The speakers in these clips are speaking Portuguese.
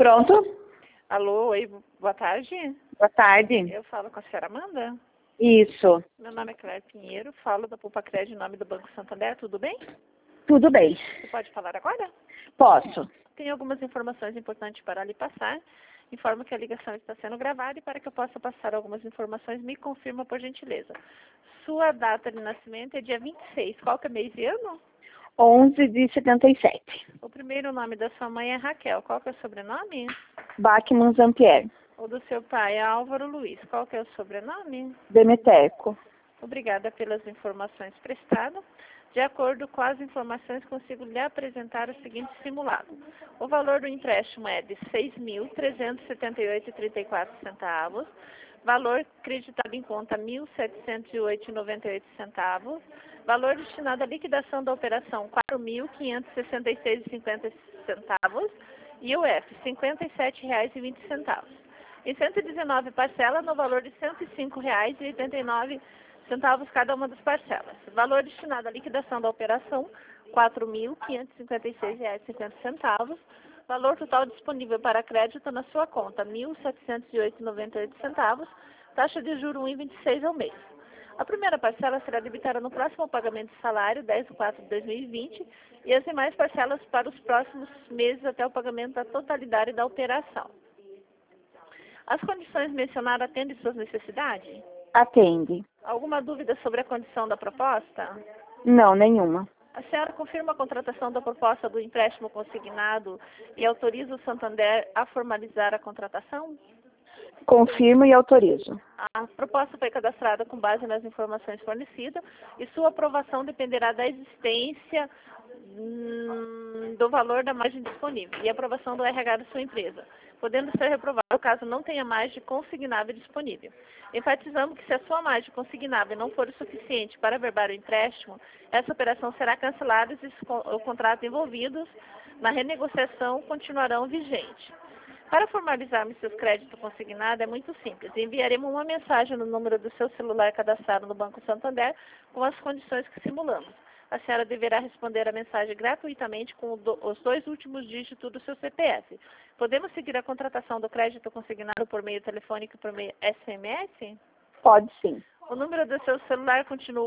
Pronto? Alô, oi, boa tarde. Boa tarde. Eu falo com a senhora Amanda. Isso. Meu nome é Cléia Pinheiro, falo da Poupa Crédito em nome do Banco Santander, tudo bem? Tudo bem. Você pode falar agora? Posso. Tem algumas informações importantes para lhe passar. Informo que a ligação está sendo gravada e para que eu possa passar algumas informações, me confirma por gentileza. Sua data de nascimento é dia 26. Qual que é mês e ano? 11 de 77. O primeiro nome da sua mãe é Raquel. Qual que é o sobrenome? Bachmann Zampier. O do seu pai é Álvaro Luiz. Qual que é o sobrenome? Demeterco. Obrigada pelas informações prestadas. De acordo com as informações, consigo lhe apresentar o seguinte simulado. O valor do empréstimo é de R$ 6.378,34. Valor creditado em conta R$ 1.708,98. Valor destinado à liquidação da operação R$ 4.566,50. E o F, R$ 57,20. Em 119 parcelas, no valor de R$ 105,89 cada uma das parcelas. Valor destinado à liquidação da operação, R$ 4.556,50. Valor total disponível para crédito na sua conta, R$ 1.708,98. Taxa de juros 1,26 ao mês. A primeira parcela será debitada no próximo pagamento de salário, 10 de 4 de 2020, e as demais parcelas para os próximos meses até o pagamento da totalidade da operação. As condições mencionadas atendem suas necessidades? Atende. Alguma dúvida sobre a condição da proposta? Não, nenhuma. A senhora confirma a contratação da proposta do empréstimo consignado e autoriza o Santander a formalizar a contratação? Confirmo e autorizo. A proposta foi cadastrada com base nas informações fornecidas e sua aprovação dependerá da existência do valor da margem disponível e aprovação do RH da sua empresa, podendo ser reprovado caso não tenha margem consignável disponível. Enfatizamos que se a sua margem consignável não for o suficiente para averbar o empréstimo, essa operação será cancelada e os contratos envolvidos na renegociação continuarão vigentes. Para formalizarmos seus créditos consignados é muito simples. Enviaremos uma mensagem no número do seu celular cadastrado no Banco Santander com as condições que simulamos. A senhora deverá responder a mensagem gratuitamente com os 2 últimos dígitos do seu CPF. Podemos seguir a contratação do crédito consignado por meio telefônico e por meio SMS? Pode sim. O número do seu celular continua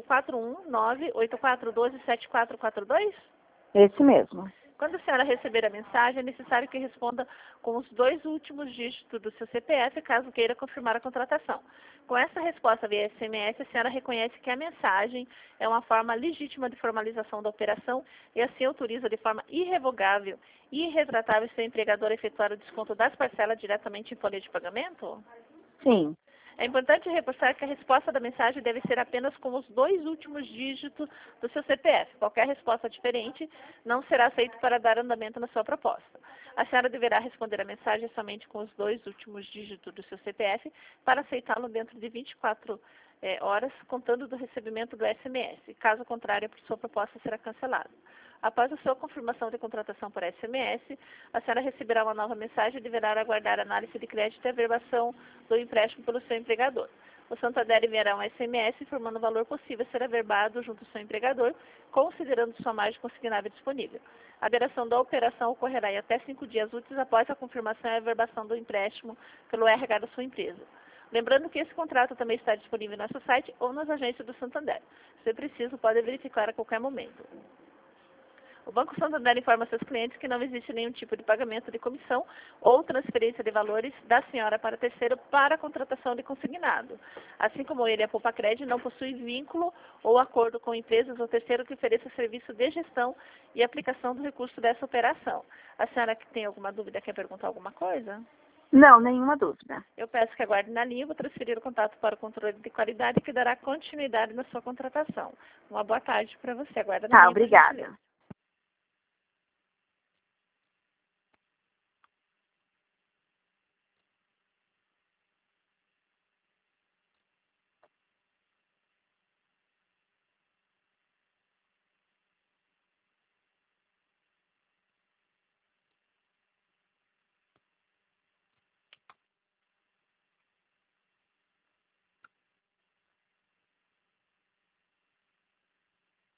419-8412-7442? Esse mesmo. Quando a senhora receber a mensagem, é necessário que responda com os 2 últimos dígitos do seu CPF, caso queira confirmar a contratação. Com essa resposta via SMS, a senhora reconhece que a mensagem é uma forma legítima de formalização da operação e assim autoriza de forma irrevogável e irretratável seu empregador a efetuar o desconto das parcelas diretamente em folha de pagamento? Sim. É importante reforçar que a resposta da mensagem deve ser apenas com os 2 últimos dígitos do seu CPF. Qualquer resposta diferente não será aceita para dar andamento na sua proposta. A senhora deverá responder a mensagem somente com os 2 últimos dígitos do seu CPF para aceitá-lo dentro de 24 horas, contando do recebimento do SMS. Caso contrário, a sua proposta será cancelada. Após a sua confirmação de contratação por SMS, a senhora receberá uma nova mensagem e deverá aguardar a análise de crédito e averbação do empréstimo pelo seu empregador. O Santander enviará um SMS informando o valor possível a ser averbado junto ao seu empregador, considerando sua margem consignável disponível. A aberração da operação ocorrerá em até 5 dias úteis após a confirmação e averbação do empréstimo pelo RH da sua empresa. Lembrando que esse contrato também está disponível no nosso site ou nas agências do Santander. Se preciso, pode verificar a qualquer momento. O Banco Santander informa seus clientes que não existe nenhum tipo de pagamento de comissão ou transferência de valores da senhora para terceiro para a contratação de consignado. Assim como ele, a Poupa Crédito não possui vínculo ou acordo com empresas ou terceiro que ofereça serviço de gestão e aplicação do recurso dessa operação. A senhora que tem alguma dúvida, quer perguntar alguma coisa? Não, nenhuma dúvida. Eu peço que aguarde na linha, vou transferir o contato para o controle de qualidade que dará continuidade na sua contratação. Uma boa tarde para você. Aguarda na linha. Tá, obrigada.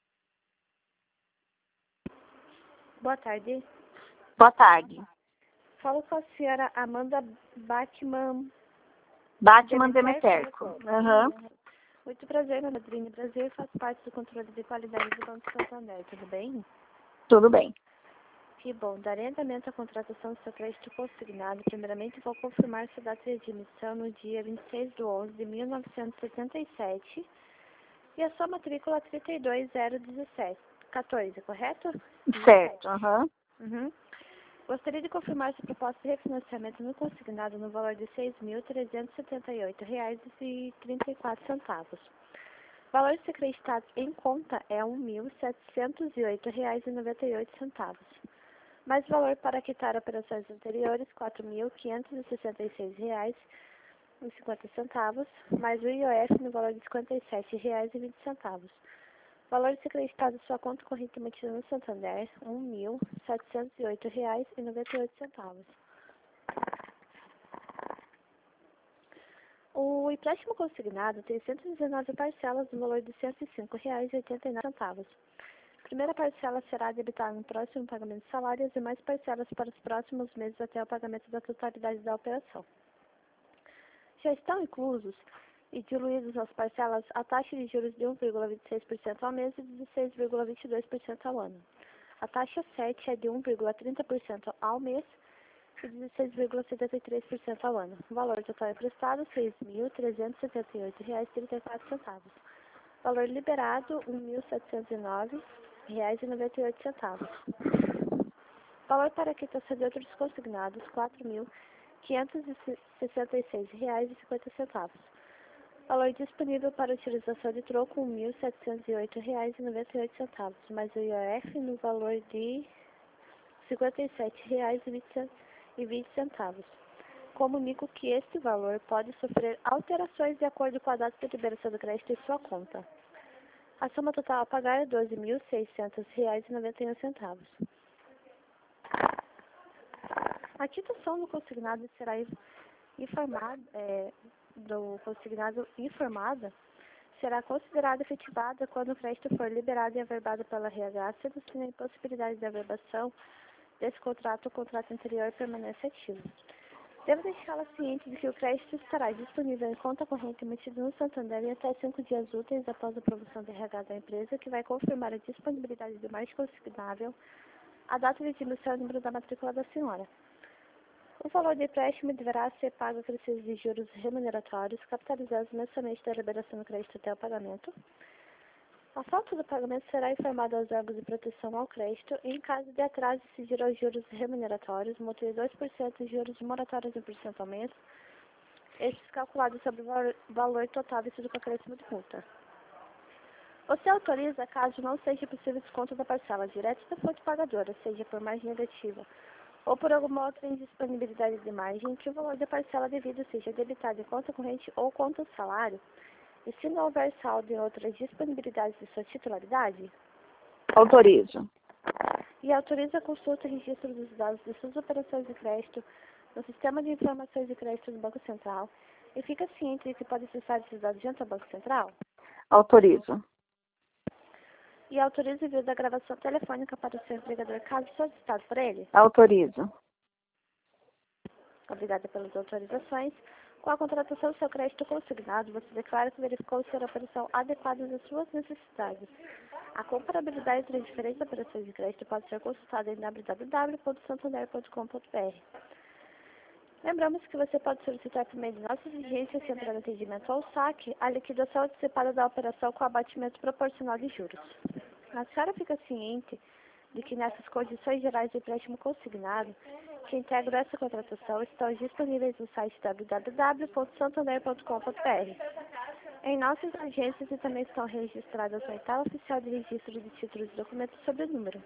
Boa tarde. Boa tarde. Falo com a senhora Amanda Bachmann Demeterco. Aham. Muito prazer, Ana Madrinha. Prazer, faz parte do controle de qualidade do Banco Santander, tudo bem? Tudo bem. Que bom. Darei andamento à contratação do seu crédito consignado. Primeiramente, vou confirmar sua data de emissão no dia 26/11/1977 e a sua matrícula 32017-14, correto? Certo. Aham. Uhum. Gostaria de confirmar sua proposta de refinanciamento no consignado no valor de R$ 6.378,34. Valores acreditados em conta é R$ 1.708,98. Mais valor para quitar operações anteriores, R$ 4.566,50, mais o IOF no valor de R$ 57,20. Valores acreditados em sua conta corrente mantida no Santander, R$ 1.708,98. O empréstimo consignado tem 119 parcelas no valor de R$ 105,89. A primeira parcela será debitada no próximo pagamento de salários e mais parcelas para os próximos meses até o pagamento da totalidade da operação. Já estão inclusos e diluídos nas parcelas a taxa de juros de 1,26% ao mês e 16,22% ao ano. A taxa 7 é de 1,30% ao mês e 16,73% ao ano. O valor total emprestado, R$ 6.378,34. Valor liberado, R$ 1.709,98. Valor para quitação de outros consignados, R$ 4.566,50. Valor disponível para utilização de troco, R$ 1.708,98, mais o IOF no valor de R$ 57,20. Comunico que este valor pode sofrer alterações de acordo com a data de liberação do crédito em sua conta. A soma total a pagar é R$ 12.600,91. A quitação do consignado será informada será considerada efetivada quando o crédito for liberado e averbado pela RH, sendo assim a impossibilidade de averbação desse contrato ou contrato anterior permanece ativo. Devo deixá-la ciente de que o crédito estará disponível em conta corrente emitida no Santander em até 5 dias úteis após a aprovação do RH da empresa, que vai confirmar a disponibilidade do mais consignável, a data de emissão e o número da matrícula da senhora. O valor do empréstimo deverá ser pago a crescidos de juros remuneratórios, capitalizados mensalmente da liberação do crédito até o pagamento. A falta do pagamento será informada aos órgãos de proteção ao crédito e, em caso de atraso, incidir aos juros remuneratórios, multa de 2% e juros moratórios de 1% ao mês, estes calculados sobre o valor total vencido com acréscimo de multa. Você autoriza, caso não seja possível desconto da parcela direta da fonte pagadora, seja por margem negativa, ou por alguma outra indisponibilidade de margem, que o valor da parcela devida seja debitado em conta corrente ou conta salário, e se não houver saldo em outras disponibilidades de sua titularidade? Autorizo. E autoriza a consulta e registro dos dados de suas operações de crédito no Sistema de Informações de Crédito do Banco Central e fica ciente de que pode acessar esses dados junto ao Banco Central? Autorizo. E autoriza o envio da gravação telefônica para o seu empregador, caso solicitado por ele? Autorizo. Obrigada pelas autorizações. Com a contratação do seu crédito consignado, você declara que verificou ser a operação adequada às suas necessidades. A comparabilidade entre as diferentes operações de crédito pode ser consultada em www.santander.com.br. Lembramos que você pode solicitar por meio de nossas agências, central de atendimento ou saque, a liquidação antecipada da operação com abatimento proporcional de juros. A senhora fica ciente de que nessas condições gerais de empréstimo consignado, que integram essa contratação, estão disponíveis no site www.santander.com.br. Em nossas agências e também estão registradas na etapa oficial de registro de títulos e documentos sob o número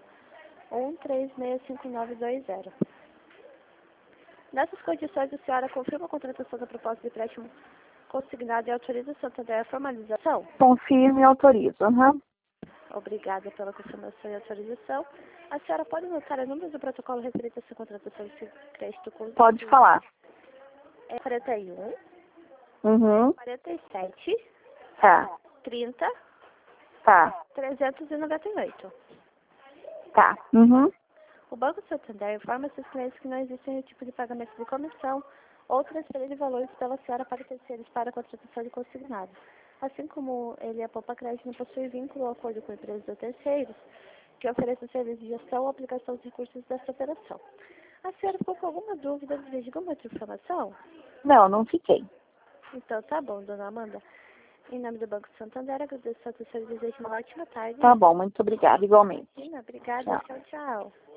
1365920. Nessas condições, a senhora confirma a contratação da proposta de empréstimo consignado e autoriza o Santander a formalização? Confirmo e autorizo. Uhum. Obrigada pela confirmação e autorização. A senhora pode anotar o número do protocolo referente a essa contratação de crédito consignado? Pode falar. É 41, Uhum. 47, Tá. 30, Tá. 398. Tá. Uhum. O Banco Santander informa seus clientes que não existe nenhum tipo de pagamento de comissão ou transferir de valores pela senhora para terceiros para a contratação de consignado. Assim como ele, a Poupa Crédito, não possui vínculo ou acordo com empresas ou terceiros que ofereçam serviço de gestão ou aplicação dos recursos dessa operação. A senhora ficou com alguma dúvida de alguma outra informação? Não, não fiquei. Então tá bom, dona Amanda. Em nome do Banco Santander, agradeço a atenção e desejo uma ótima tarde. Tá bom, muito obrigada, igualmente. Obrigada, Tchau. tchau, tchau.